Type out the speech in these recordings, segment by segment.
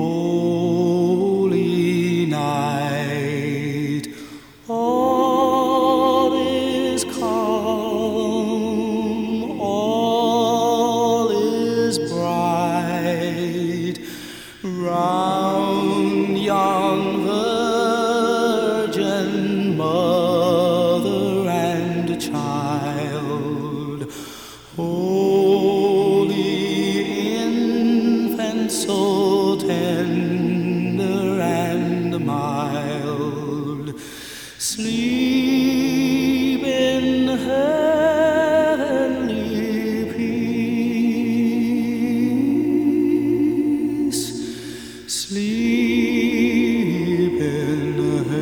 holy night. All is calm, all is bright round yon Virgin Mother and Child. Holy infant, so tender and mild, sleep in heavenly peace, sleep in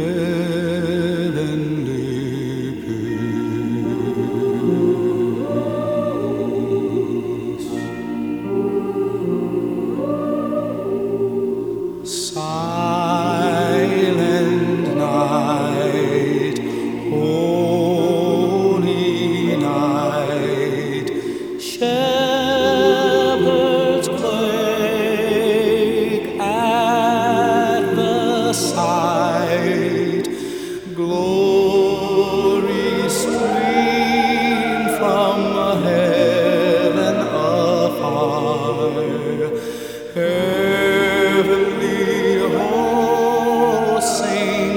heavenly peace. Silent night, holy night, shepherds quake at the sight, glory stream from heaven afar, heavenly hosts sing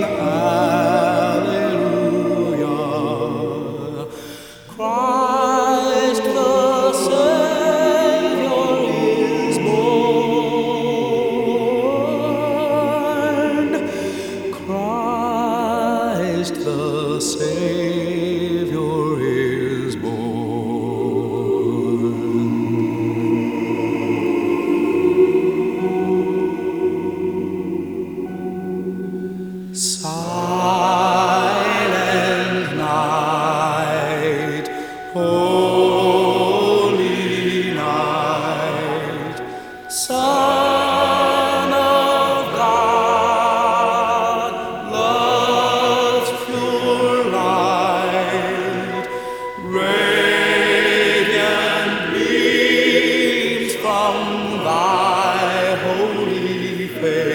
Alleluia. Christ the Savior is born. Christ the Savior is born. Silent night, holy night, Son of God, love's pure light, radiant beams from thy holy face.